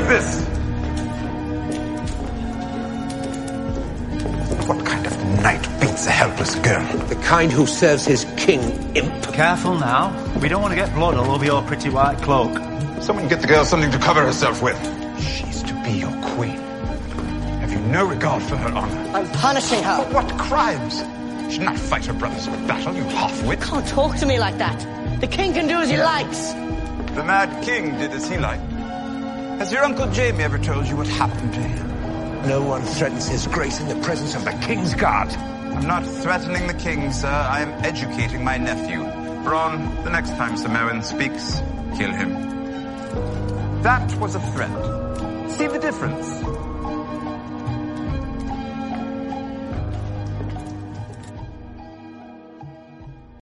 this? What kind of knight beats a helpless girl? The kind who serves his king, imp. Careful now. We don't want to get blood all over your pretty white cloak. Someone get the girl something to cover herself with. She's to be your queen. Have you no regard for her honor? I'm punishing her. For what crimes? She should not fight her brothers in battle, you half-wit. Can't talk to me like that. The king can do as he likes. The Mad King did as he liked. Has your Uncle Jamie ever told you what happened to him? No one threatens his grace in the presence of the king's guard. I'm not threatening the king, sir. I am educating my nephew. Bronn, the next time Sir Meryn speaks, kill him. That was a threat. See the difference?